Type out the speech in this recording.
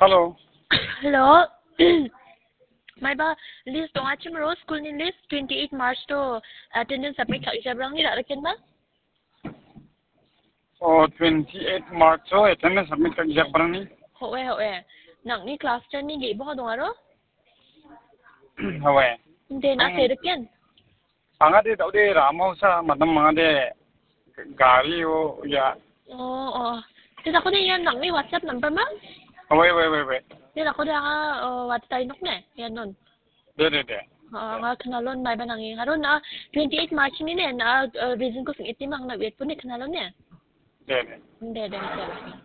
Hello. Hello. May ba list dong achim ro school ni list 28 March to attendance submit ka isabrang ni raken ba? Oh, 28 March so attendance submit kag jak barang ni. Hoe. Nang ni class 10 ni gi ba dong aro? Hawe. Hindi na terken. Anga de daw de ramau sa madam mga de gari o ya. Oh. Tida ko ni yan nang ni WhatsApp number ma? Hawe. Tida ko da WhatsApp nok ne. Yan nun. De. Nga kanalon may ba nang ngaron na 28 March ni ne na reason ko sing itimang na wait po ni kanalon ne. De. Hindi.